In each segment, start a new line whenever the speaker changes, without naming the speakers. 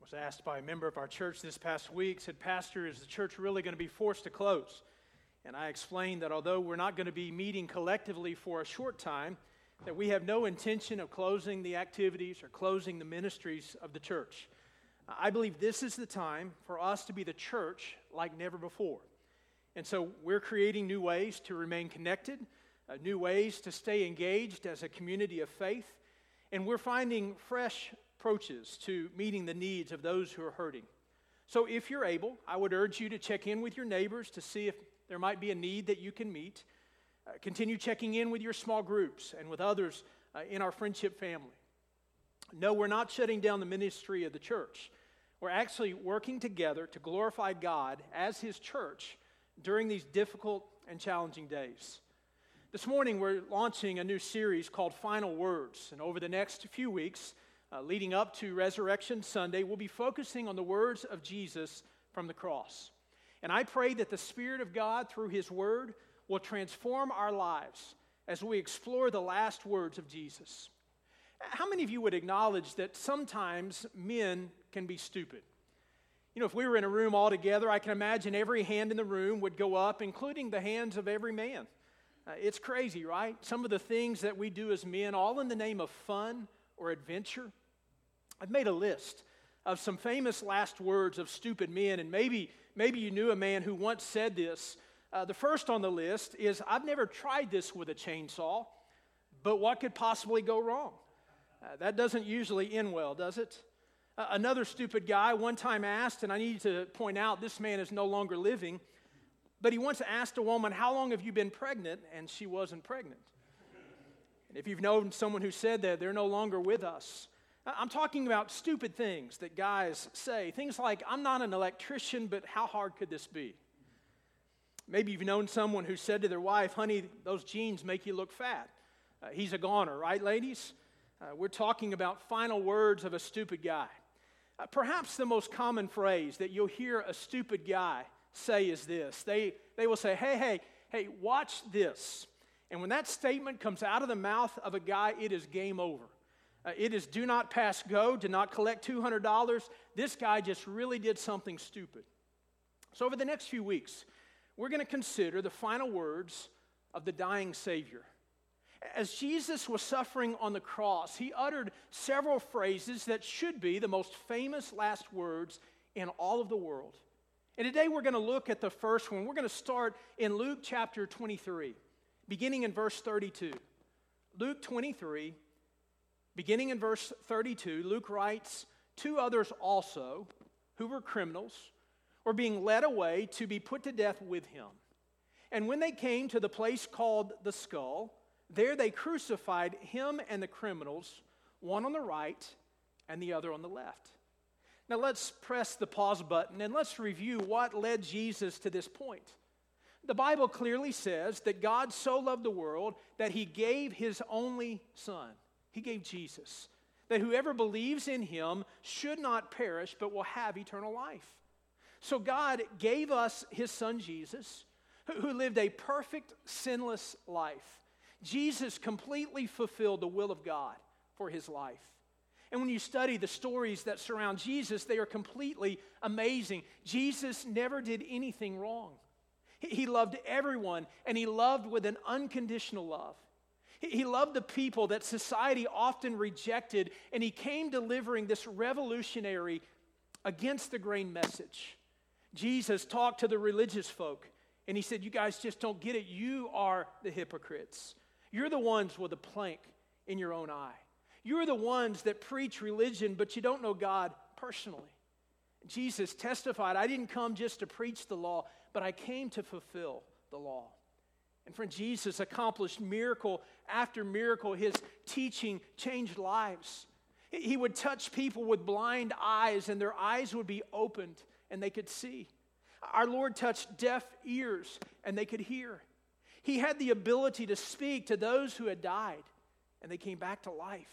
was asked by a member of our church this past week, said, "Pastor, is the church really going to be forced to close?" And I explained that although we're not going to be meeting collectively for a short time, that we have no intention of closing the activities or closing the ministries of the church. I believe this is the time for us to be the church like never before. And so we're creating new ways to remain connected, new ways to stay engaged as a community of faith, and we're finding fresh approaches to meeting the needs of those who are hurting. So if you're able, I would urge you to check in with your neighbors to see if there might be a need that you can meet. Continue checking in with your small groups and with others in our friendship family. No, we're not shutting down the ministry of the church. We're actually working together to glorify God as His church during these difficult and challenging days. This morning, we're launching a new series called Final Words. And over the next few weeks, leading up to Resurrection Sunday, we'll be focusing on the words of Jesus from the cross. And I pray that the Spirit of God, through His Word, will transform our lives as we explore the last words of Jesus. How many of you would acknowledge that sometimes men can be stupid? You know, if we were in a room all together, I can imagine every hand in the room would go up, including the hands of every man. It's crazy, right? Some of the things that we do as men, all in the name of fun or adventure. I've made a list of some famous last words of stupid men, and maybe you knew a man who once said this. The first on the list is, "I've never tried this with a chainsaw, but what could possibly go wrong?" That doesn't usually end well, does it? Another stupid guy one time asked, and I need to point out this man is no longer living, but he once asked a woman, "How long have you been pregnant?" And she wasn't pregnant. And if you've known someone who said that, they're no longer with us. I'm talking about stupid things that guys say. Things like, "I'm not an electrician, but how hard could this be?" Maybe you've known someone who said to their wife, "Honey, those jeans make you look fat." He's a goner, right, ladies? We're talking about final words of a stupid guy. Perhaps the most common phrase that you'll hear a stupid guy say is this. They will say, hey, watch this. And when that statement comes out of the mouth of a guy, it is game over. It is do not pass go, do not collect $200. This guy just really did something stupid. So over the next few weeks, we're going to consider the final words of the dying Savior. As Jesus was suffering on the cross, He uttered several phrases that should be the most famous last words in all of the world. And today we're going to look at the first one. We're going to start in Luke chapter 23, beginning in verse 32. Luke 23, beginning in verse 32, Luke writes, "Two others also, who were criminals, were being led away to be put to death with Him. And when they came to the place called the Skull, there they crucified Him and the criminals, one on the right and the other on the left." Now let's press the pause button and let's review what led Jesus to this point. The Bible clearly says that God so loved the world that He gave His only Son. He gave Jesus, that whoever believes in Him should not perish but will have eternal life. So God gave us His Son Jesus, who lived a perfect, sinless life. Jesus completely fulfilled the will of God for His life. And when you study the stories that surround Jesus, they are completely amazing. Jesus never did anything wrong. He loved everyone, and He loved with an unconditional love. He loved the people that society often rejected, and He came delivering this revolutionary against the grain message. Jesus talked to the religious folk, and He said, "You guys just don't get it. You are the hypocrites. You're the ones with a plank in your own eye. You're the ones that preach religion, but you don't know God personally." Jesus testified, "I didn't come just to preach the law, but I came to fulfill the law." And friend, Jesus accomplished miracle after miracle. His teaching changed lives. He would touch people with blind eyes, and their eyes would be opened, and they could see. Our Lord touched deaf ears, and they could hear. He had the ability to speak to those who had died, and they came back to life.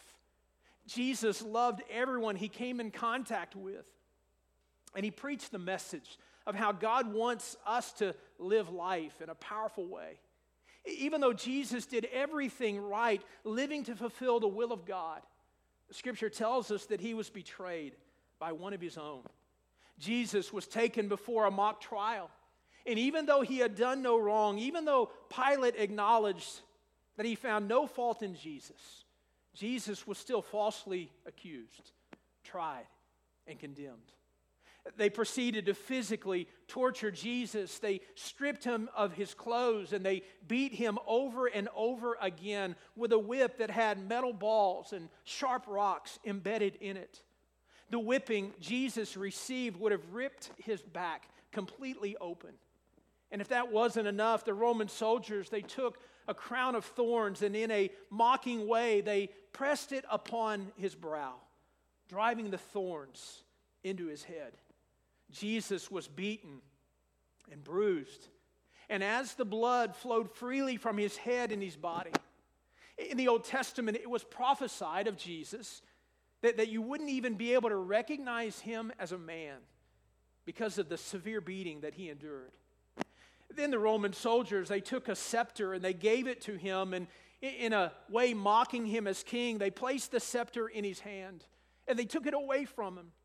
Jesus loved everyone He came in contact with, and He preached the message of how God wants us to live life in a powerful way. Even though Jesus did everything right, living to fulfill the will of God, the Scripture tells us that He was betrayed by one of his own. Jesus was taken before a mock trial. And even though he had done no wrong, even though Pilate acknowledged that he found no fault in Jesus, Jesus was still falsely accused, tried, and condemned. They proceeded to physically torture Jesus. They stripped him of his clothes and they beat him over and over again with a whip that had metal balls and sharp rocks embedded in it. The whipping Jesus received would have ripped his back completely open. And if that wasn't enough, the Roman soldiers, they took a crown of thorns and in a mocking way, they pressed it upon his brow, driving the thorns into his head. Jesus was beaten and bruised. And as the blood flowed freely from his head and his body, in the Old Testament, it was prophesied of Jesus that you wouldn't even be able to recognize him as a man because of the severe beating that he endured. Then the Roman soldiers, they took a scepter and they gave it to him, and in a way mocking him as king, they placed the scepter in his hand and they took it away from him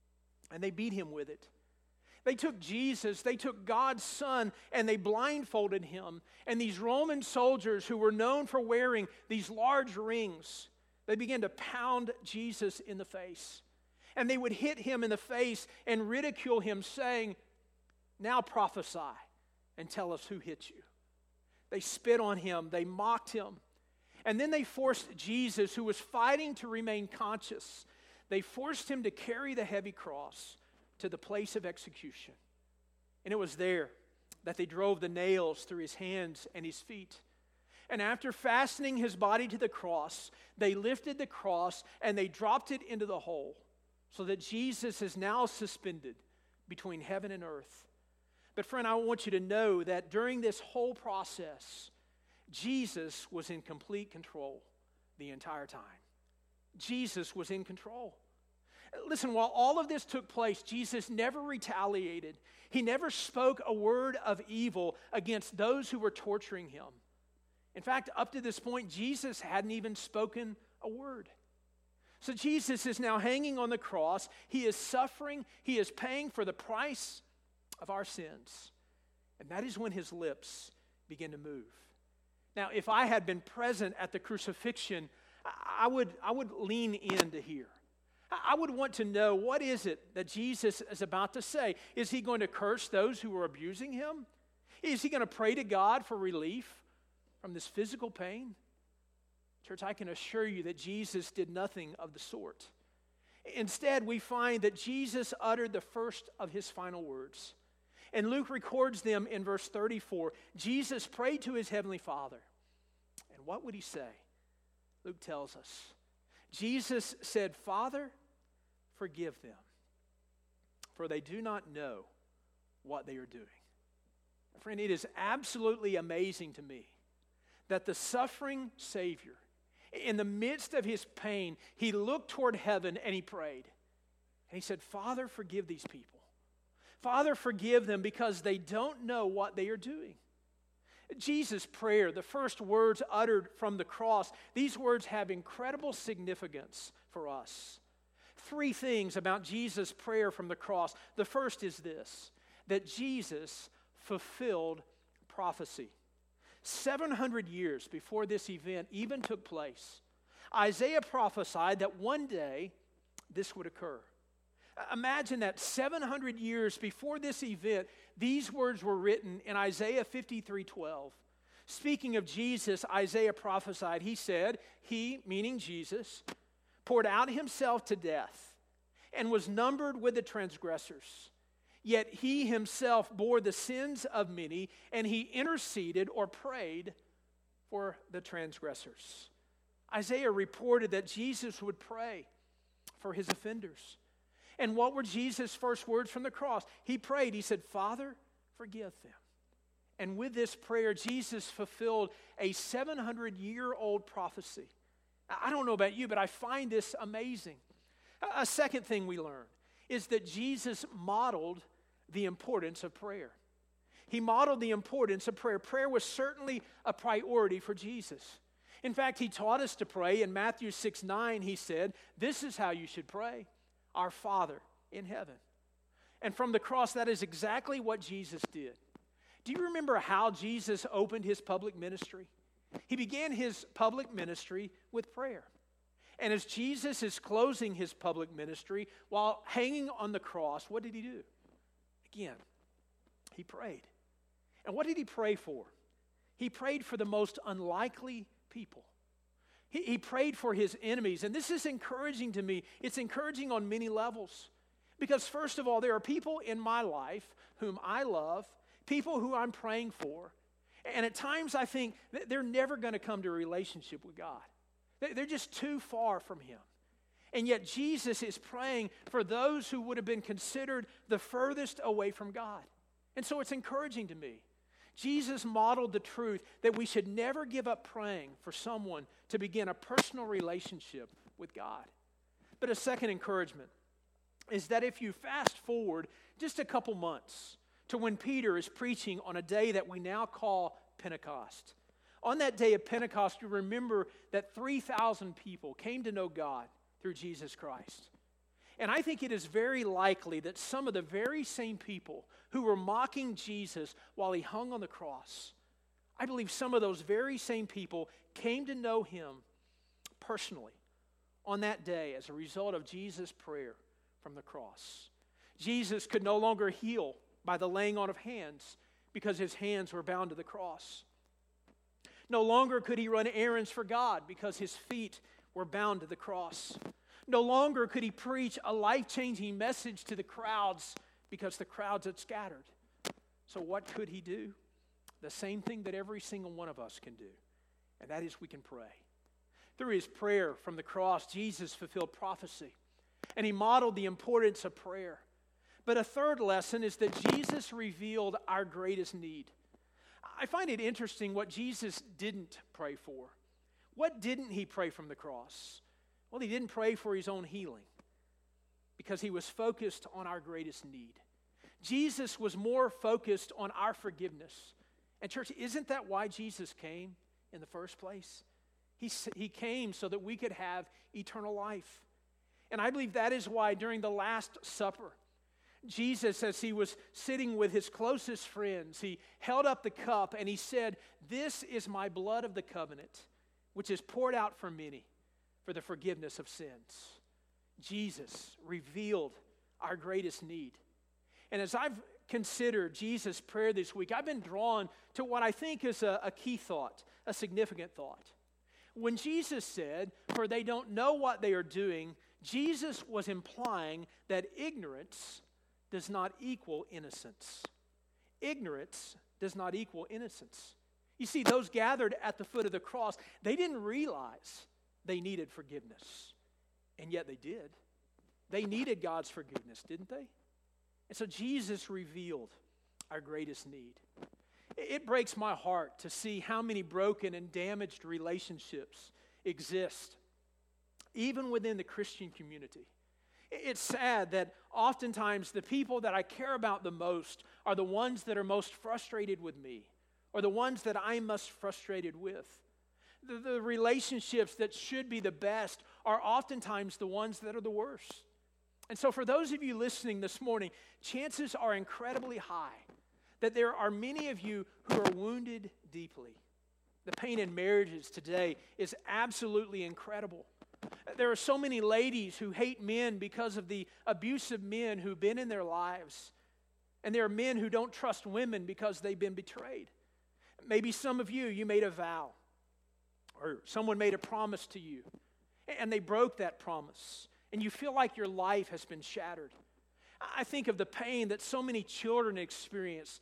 and they beat him with it. They took Jesus, they took God's Son, and they blindfolded him. And these Roman soldiers who were known for wearing these large rings, they began to pound Jesus in the face. And they would hit him in the face and ridicule him, saying, "Now prophesy and tell us who hit you." They spit on him, they mocked him. And then they forced Jesus, who was fighting to remain conscious, they forced him to carry the heavy cross to the place of execution. And it was there that they drove the nails through his hands and his feet. And after fastening his body to the cross, they lifted the cross and they dropped it into the hole, so that Jesus is now suspended between heaven and earth. But friend, I want you to know that during this whole process, Jesus was in complete control the entire time. Jesus was in control. Listen, while all of this took place, Jesus never retaliated. He never spoke a word of evil against those who were torturing him. In fact, up to this point, Jesus hadn't even spoken a word. So Jesus is now hanging on the cross. He is suffering. He is paying for the price of our sins. And that is when his lips begin to move. Now, if I had been present at the crucifixion, I would lean in to hear. I would want to know, what is it that Jesus is about to say? Is he going to curse those who are abusing him? Is he going to pray to God for relief from this physical pain? Church, I can assure you that Jesus did nothing of the sort. Instead, we find that Jesus uttered the first of his final words. And Luke records them in verse 34. Jesus prayed to his heavenly Father. And what would he say? Luke tells us. Jesus said, "Father, forgive them, for they do not know what they are doing." Friend, it is absolutely amazing to me that the suffering Savior, in the midst of his pain, he looked toward heaven and he prayed. And he said, "Father, forgive these people. Father, forgive them because they don't know what they are doing." Jesus' prayer, the first words uttered from the cross, these words have incredible significance for us. 3 things about Jesus' prayer from the cross. The first is this, that Jesus fulfilled prophecy. 700 years before this event even took place, Isaiah prophesied that one day this would occur. Imagine that 700 years before this event, these words were written in Isaiah 53:12. Speaking of Jesus, Isaiah prophesied, he said, he, meaning Jesus, poured out himself to death and was numbered with the transgressors. Yet he himself bore the sins of many, and he interceded or prayed for the transgressors. Isaiah reported that Jesus would pray for his offenders. And what were Jesus' first words from the cross? He prayed. He said, "Father, forgive them." And with this prayer, Jesus fulfilled a 700-year-old prophecy. I don't know about you, but I find this amazing. A second thing we learn is that Jesus modeled the importance of prayer. He modeled the importance of prayer. Prayer was certainly a priority for Jesus. In fact, he taught us to pray. In Matthew 6:9, he said, "This is how you should pray. Our Father, in heaven. And from the cross, that is exactly what Jesus did. Do you remember how Jesus opened his public ministry? He began his public ministry with prayer. And as Jesus is closing his public ministry while hanging on the cross, what did he do? Again, he prayed. And what did he pray for? He prayed for the most unlikely people. He prayed for his enemies. And this is encouraging to me. It's encouraging on many levels. Because first of all, there are people in my life whom I love, people who I'm praying for. And at times I think that they're never going to come to a relationship with God. They're just too far from him. And yet Jesus is praying for those who would have been considered the furthest away from God. And so it's encouraging to me. Jesus modeled the truth that we should never give up praying for someone to begin a personal relationship with God. But a second encouragement is that if you fast forward just a couple months to when Peter is preaching on a day that we now call Pentecost. On that day of Pentecost, you remember that 3,000 people came to know God through Jesus Christ. And I think it is very likely that some of the very same people who were mocking Jesus while he hung on the cross, I believe some of those very same people came to know him personally on that day as a result of Jesus' prayer from the cross. Jesus could no longer heal by the laying on of hands because his hands were bound to the cross. No longer could he run errands for God because his feet were bound to the cross. No longer could he preach a life-changing message to the crowds because the crowds had scattered. So what could he do? The same thing that every single one of us can do, and that is we can pray. Through his prayer from the cross, Jesus fulfilled prophecy, and he modeled the importance of prayer. But a third lesson is that Jesus revealed our greatest need. I find it interesting what Jesus didn't pray for. What didn't he pray from the cross? Well, he didn't pray for his own healing because he was focused on our greatest need. Jesus was more focused on our forgiveness. And church, isn't that why Jesus came in the first place? He came so that we could have eternal life. And I believe that is why during the Last Supper, Jesus, as he was sitting with his closest friends, he held up the cup and he said, "This is my blood of the covenant, which is poured out for many for the forgiveness of sins." Jesus revealed our greatest need. And as I've considered Jesus' prayer this week, I've been drawn to what I think is a key thought, a significant thought. When Jesus said, "For they don't know what they are doing," Jesus was implying that ignorance does not equal innocence. Ignorance does not equal innocence. You see, those gathered at the foot of the cross, they didn't realize they needed forgiveness. And yet they did. They needed God's forgiveness, didn't they? And so Jesus revealed our greatest need. It breaks my heart to see how many broken and damaged relationships exist, even within the Christian community. It's sad that oftentimes the people that I care about the most are the ones that are most frustrated with me, or the ones that I'm most frustrated with. The relationships that should be the best are oftentimes the ones that are the worst. And so for those of you listening this morning, chances are incredibly high that there are many of you who are wounded deeply. The pain in marriages today is absolutely incredible. There are so many ladies who hate men because of the abusive men who've been in their lives. And there are men who don't trust women because they've been betrayed. Maybe some of you made a vow, or someone made a promise to you, and they broke that promise, and you feel like your life has been shattered. I think of the pain that so many children experience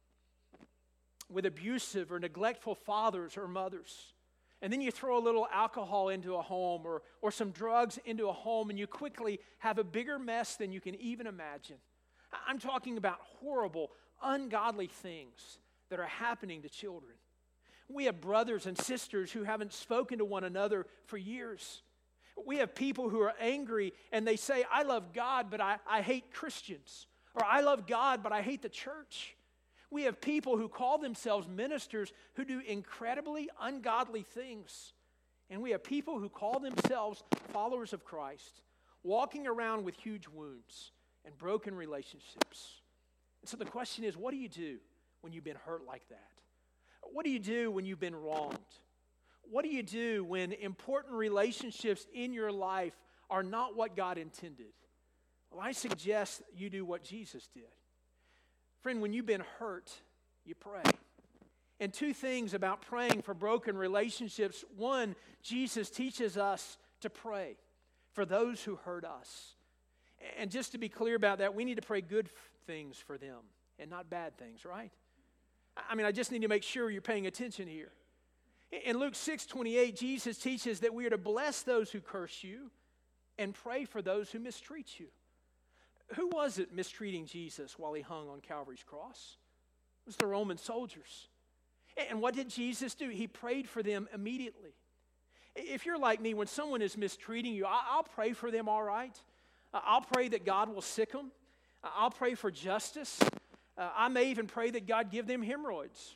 with abusive or neglectful fathers or mothers. And then you throw a little alcohol into a home or some drugs into a home, and you quickly have a bigger mess than you can even imagine. I'm talking about horrible, ungodly things that are happening to children. We have brothers and sisters who haven't spoken to one another for years. We have people who are angry and they say, "I love God, but I hate Christians." Or, "I love God, but I hate the church." We have people who call themselves ministers who do incredibly ungodly things. And we have people who call themselves followers of Christ, walking around with huge wounds and broken relationships. And so the question is, what do you do when you've been hurt like that? What do you do when you've been wronged? What do you do when important relationships in your life are not what God intended? Well, I suggest you do what Jesus did. Friend, when you've been hurt, you pray. And two things about praying for broken relationships. One, Jesus teaches us to pray for those who hurt us. And just to be clear about that, we need to pray good things for them and not bad things, right? I mean, I just need to make sure you're paying attention here. In Luke 6:28, Jesus teaches that we are to bless those who curse you and pray for those who mistreat you. Who was it mistreating Jesus while he hung on Calvary's cross? It was the Roman soldiers. And what did Jesus do? He prayed for them immediately. If you're like me, when someone is mistreating you, I'll pray for them, all right? I'll pray that God will sick them. I'll pray for justice. I may even pray that God give them hemorrhoids.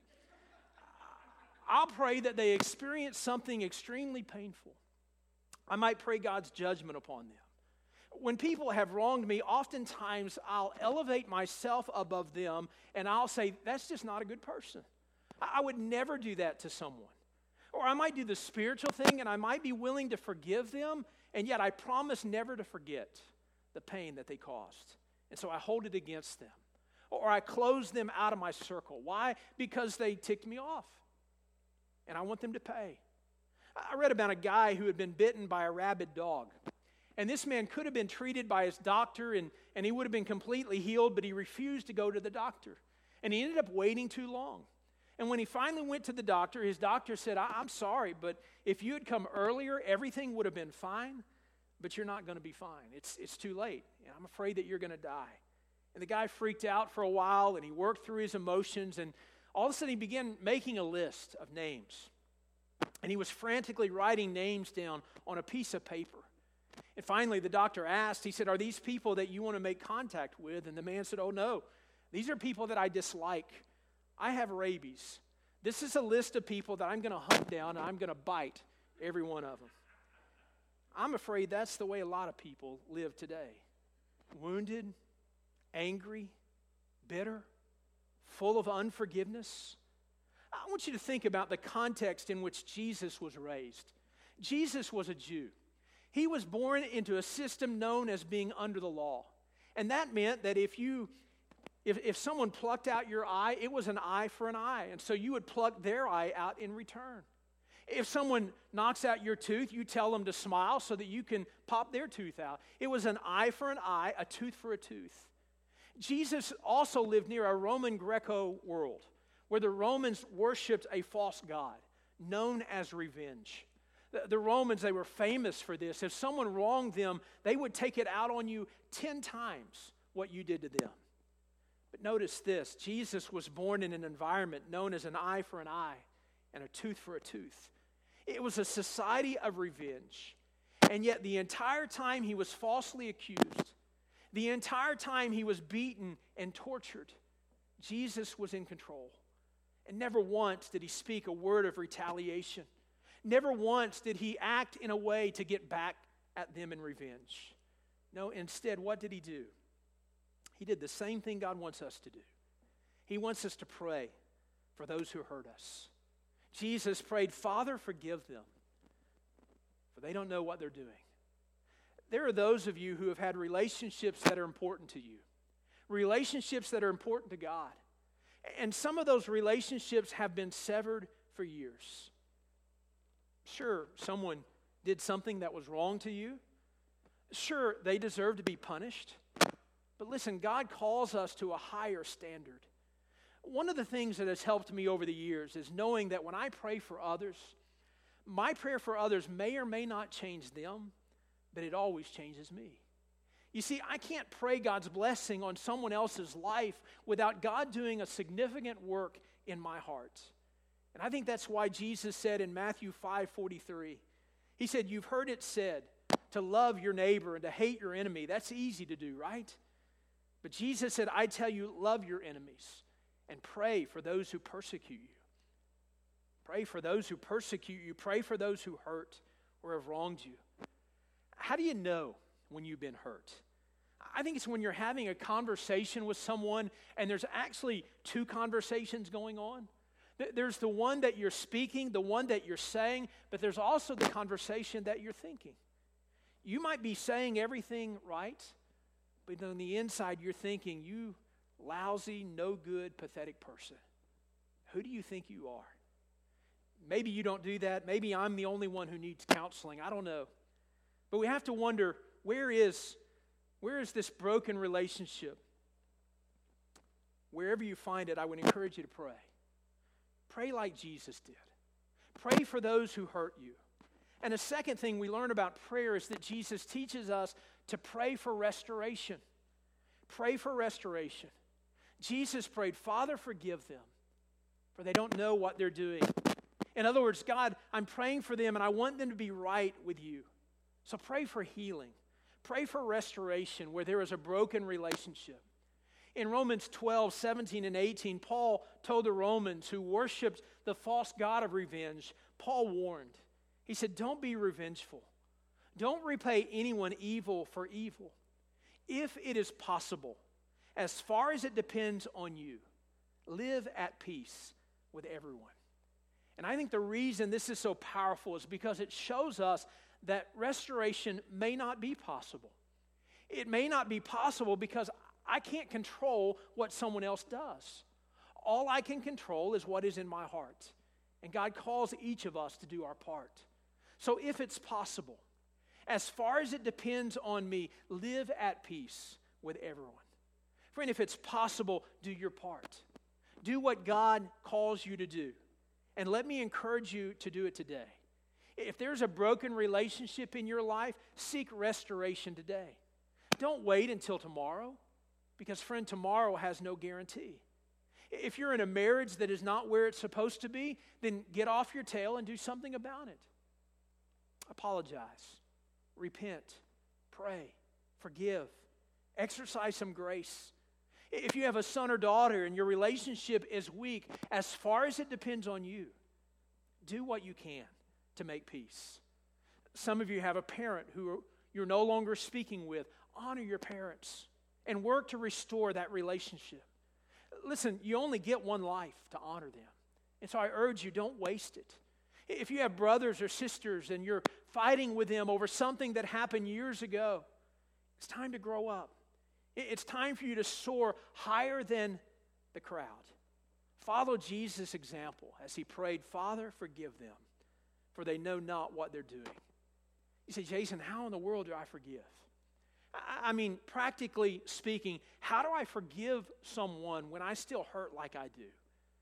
I'll pray that they experience something extremely painful. I might pray God's judgment upon them. When people have wronged me, oftentimes I'll elevate myself above them and I'll say, that's just not a good person. I would never do that to someone. Or I might do the spiritual thing and I might be willing to forgive them, and yet I promise never to forget the pain that they caused. And so I hold it against them. Or I close them out of my circle. Why? Because they ticked me off. And I want them to pay. I read about a guy who had been bitten by a rabid dog. And this man could have been treated by his doctor and he would have been completely healed, but he refused to go to the doctor. And he ended up waiting too long. And when he finally went to the doctor, his doctor said, I'm sorry, but if you had come earlier, everything would have been fine, but you're not going to be fine. It's too late, and I'm afraid that you're going to die. And the guy freaked out for a while, and he worked through his emotions, and all of a sudden he began making a list of names. And he was frantically writing names down on a piece of paper. And finally the doctor asked, he said, are these people that you want to make contact with? And the man said, oh no, these are people that I dislike. I have rabies. This is a list of people that I'm going to hunt down and I'm going to bite every one of them. I'm afraid that's the way a lot of people live today. Wounded, angry, bitter, full of unforgiveness. I want you to think about the context in which Jesus was raised. Jesus was a Jew. He was born into a system known as being under the law. And that meant that if someone plucked out your eye, it was an eye for an eye. And so you would pluck their eye out in return. If someone knocks out your tooth, you tell them to smile so that you can pop their tooth out. It was an eye for an eye, a tooth for a tooth. Jesus also lived near a Roman Greco world where the Romans worshipped a false god known as revenge. The Romans, they were famous for this. If someone wronged them, they would take it out on you 10 times what you did to them. But notice this, Jesus was born in an environment known as an eye for an eye and a tooth for a tooth. It was a society of revenge. And yet the entire time he was falsely accused, the entire time he was beaten and tortured, Jesus was in control. And never once did he speak a word of retaliation. Never once did he act in a way to get back at them in revenge. No, instead, what did he do? He did the same thing God wants us to do. He wants us to pray for those who hurt us. Jesus prayed, Father, forgive them, for they don't know what they're doing. There are those of you who have had relationships that are important to you, relationships that are important to God. And some of those relationships have been severed for years. Sure, someone did something that was wrong to you. Sure, they deserve to be punished. But listen, God calls us to a higher standard. One of the things that has helped me over the years is knowing that when I pray for others, my prayer for others may or may not change them, but it always changes me. You see, I can't pray God's blessing on someone else's life without God doing a significant work in my heart. And I think that's why Jesus said in Matthew 5:43, he said, you've heard it said to love your neighbor and to hate your enemy. That's easy to do, right? But Jesus said, I tell you, love your enemies and pray for those who persecute you. Pray for those who persecute you. Pray for those who hurt or have wronged you. How do you know when you've been hurt? I think it's when you're having a conversation with someone and there's actually two conversations going on. There's the one that you're speaking, the one that you're saying, but there's also the conversation that you're thinking. You might be saying everything right, but on the inside you're thinking, you lousy, no good, pathetic person. Who do you think you are? Maybe you don't do that. Maybe I'm the only one who needs counseling. I don't know. But we have to wonder, where is this broken relationship? Wherever you find it, I would encourage you to pray. Pray like Jesus did. Pray for those who hurt you. And a second thing we learn about prayer is that Jesus teaches us to pray for restoration. Pray for restoration. Jesus prayed, Father, forgive them, for they don't know what they're doing. In other words, God, I'm praying for them and I want them to be right with you. So pray for healing. Pray for restoration where there is a broken relationship. In Romans 12, 17 and 18, Paul told the Romans who worshiped the false god of revenge, Paul warned. He said, don't be revengeful. Don't repay anyone evil for evil. If it is possible, as far as it depends on you, live at peace with everyone. And I think the reason this is so powerful is because it shows us that restoration may not be possible. It may not be possible because I can't control what someone else does. All I can control is what is in my heart. And God calls each of us to do our part. So if it's possible, as far as it depends on me, live at peace with everyone. Friend, if it's possible, do your part. Do what God calls you to do. And let me encourage you to do it today. If there's a broken relationship in your life, seek restoration today. Don't wait until tomorrow, because, friend, tomorrow has no guarantee. If you're in a marriage that is not where it's supposed to be, then get off your tail and do something about it. Apologize, repent, pray, forgive, exercise some grace. If you have a son or daughter and your relationship is weak, as far as it depends on you, do what you can to make peace. Some of you have a parent who you're no longer speaking with. Honor your parents and work to restore that relationship. Listen, you only get one life to honor them. And so I urge you, don't waste it. If you have brothers or sisters and you're fighting with them over something that happened years ago, it's time to grow up. It's time for you to soar higher than the crowd. Follow Jesus' example as he prayed, Father, forgive them, for they know not what they're doing. You say, Jason, how in the world do I forgive? I mean, practically speaking, how do I forgive someone when I still hurt like I do?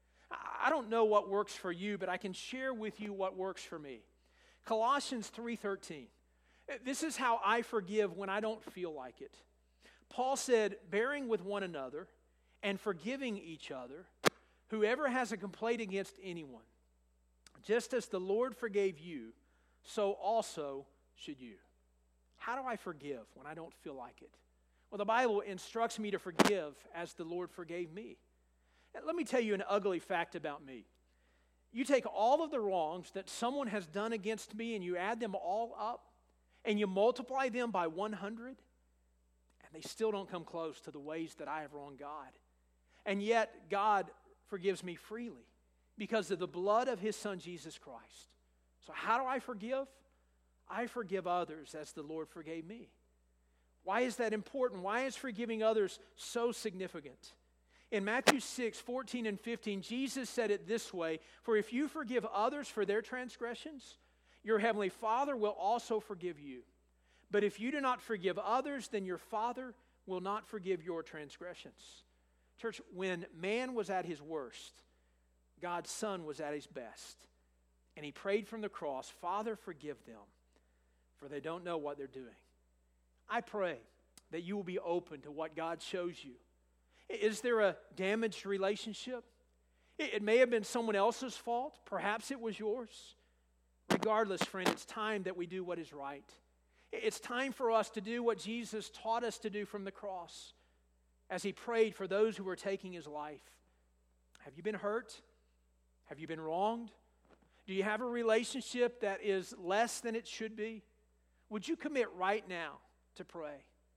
I don't know what works for you, but I can share with you what works for me. Colossians 3:13. This is how I forgive when I don't feel like it. Paul said, bearing with one another and forgiving each other, whoever has a complaint against anyone, just as the Lord forgave you, so also should you. How do I forgive when I don't feel like it? Well, the Bible instructs me to forgive as the Lord forgave me. And let me tell you an ugly fact about me. You take all of the wrongs that someone has done against me and you add them all up and you multiply them by 100, and they still don't come close to the ways that I have wronged God. And yet God forgives me freely because of the blood of his Son, Jesus Christ. So how do I forgive? I forgive others as the Lord forgave me. Why is that important? Why is forgiving others so significant? In Matthew 6:14 and 15, Jesus said it this way, for if you forgive others for their transgressions, your heavenly Father will also forgive you. But if you do not forgive others, then your Father will not forgive your transgressions. Church, when man was at his worst, God's Son was at his best. And he prayed from the cross, Father, forgive them, for they don't know what they're doing. I pray that you will be open to what God shows you. Is there a damaged relationship? It may have been someone else's fault. Perhaps it was yours. Regardless, friend, it's time that we do what is right. It's time for us to do what Jesus taught us to do from the cross as he prayed for those who were taking his life. Have you been hurt? Have you been wronged? Do you have a relationship that is less than it should be? Would you commit right now to pray?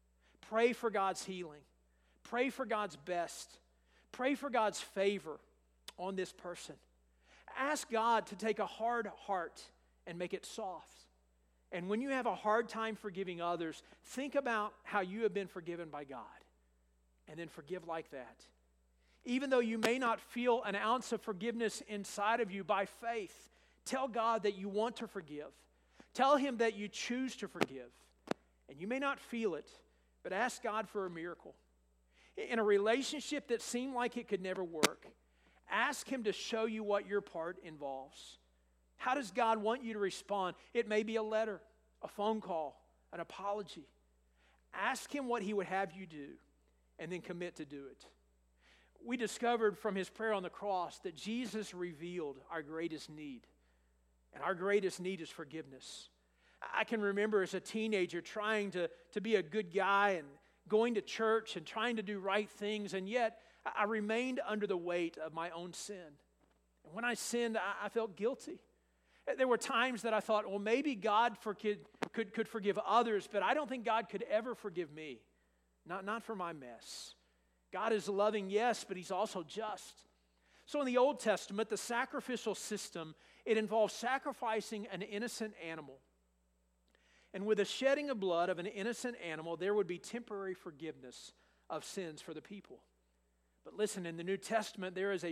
Pray for God's healing. Pray for God's best. Pray for God's favor on this person. Ask God to take a hard heart and make it soft. And when you have a hard time forgiving others, think about how you have been forgiven by God. And then forgive like that. Even though you may not feel an ounce of forgiveness inside of you, by faith, tell God that you want to forgive. Tell Him that you choose to forgive. And you may not feel it, but ask God for a miracle. In a relationship that seemed like it could never work, ask Him to show you what your part involves. How does God want you to respond? It may be a letter, a phone call, an apology. Ask Him what He would have you do, and then commit to do it. We discovered from His prayer on the cross that Jesus revealed our greatest need. And our greatest need is forgiveness. I can remember as a teenager trying to be a good guy and going to church and trying to do right things, and yet I remained under the weight of my own sin. And when I sinned, I felt guilty. There were times that I thought, well, maybe God could forgive others, but I don't think God could ever forgive me. Not for my mess. God is loving, yes, but He's also just. So in the Old Testament, the sacrificial system, it involves sacrificing an innocent animal. And with the shedding of blood of an innocent animal, there would be temporary forgiveness of sins for the people. But listen, in the New Testament, there is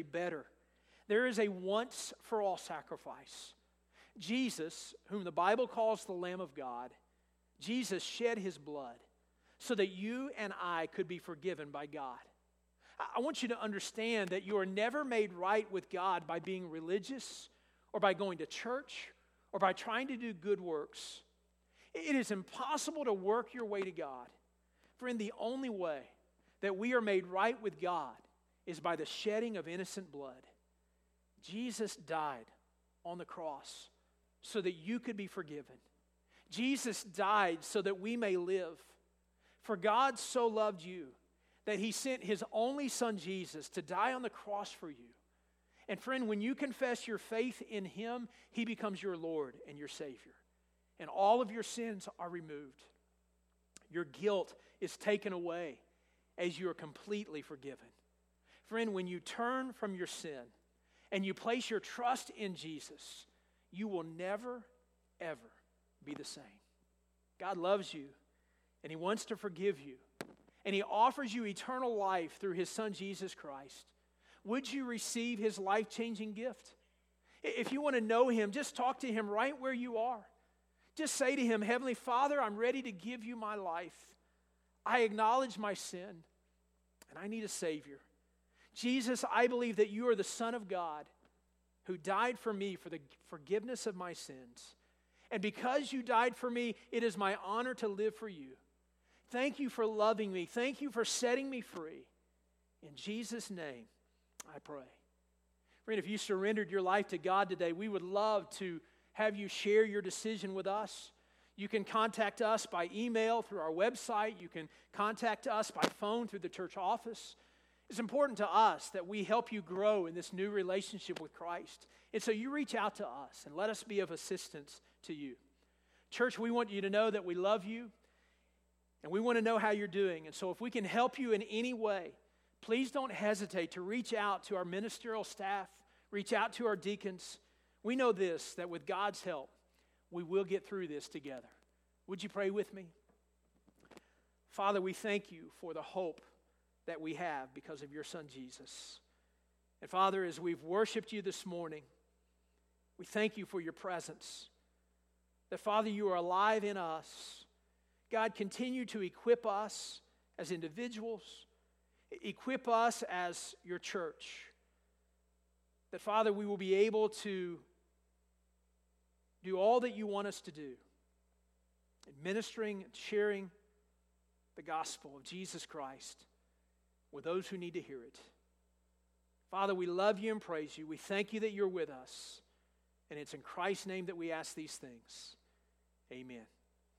a once-for-all sacrifice. Jesus, whom the Bible calls the Lamb of God, Jesus shed His blood so that you and I could be forgiven by God. I want you to understand that you are never made right with God by being religious or by going to church or by trying to do good works. It is impossible to work your way to God. Friend, the only way that we are made right with God is by the shedding of innocent blood. Jesus died on the cross so that you could be forgiven. Jesus died so that we may live. For God so loved you that He sent His only Son Jesus to die on the cross for you. And friend, when you confess your faith in Him, He becomes your Lord and your Savior. And all of your sins are removed. Your guilt is taken away as you are completely forgiven. Friend, when you turn from your sin and you place your trust in Jesus, you will never, ever be the same. God loves you, and He wants to forgive you, and He offers you eternal life through His Son, Jesus Christ. Would you receive His life-changing gift? If you want to know Him, just talk to Him right where you are. Just say to Him, Heavenly Father, I'm ready to give you my life. I acknowledge my sin, and I need a Savior. Jesus, I believe that you are the Son of God who died for me for the forgiveness of my sins. And because you died for me, it is my honor to live for you. Thank you for loving me. Thank you for setting me free. In Jesus' name, I pray. Friend, if you surrendered your life to God today, we would love to have you share your decision with us. You can contact us by email through our website. You can contact us by phone through the church office. It's important to us that we help you grow in this new relationship with Christ. And so you reach out to us and let us be of assistance to you. Church, we want you to know that we love you and we want to know how you're doing. And so if we can help you in any way, please don't hesitate to reach out to our ministerial staff, reach out to our deacons. We know this, that with God's help, we will get through this together. Would you pray with me? Father, we thank you for the hope that we have because of your Son, Jesus. And Father, as we've worshiped you this morning, we thank you for your presence. That, Father, you are alive in us. God, continue to equip us as individuals. Equip us as your church. That, Father, we will be able to do all that you want us to do, administering and sharing the gospel of Jesus Christ with those who need to hear it. Father, we love you and praise you. We thank you that you're with us. And it's in Christ's name that we ask these things. Amen.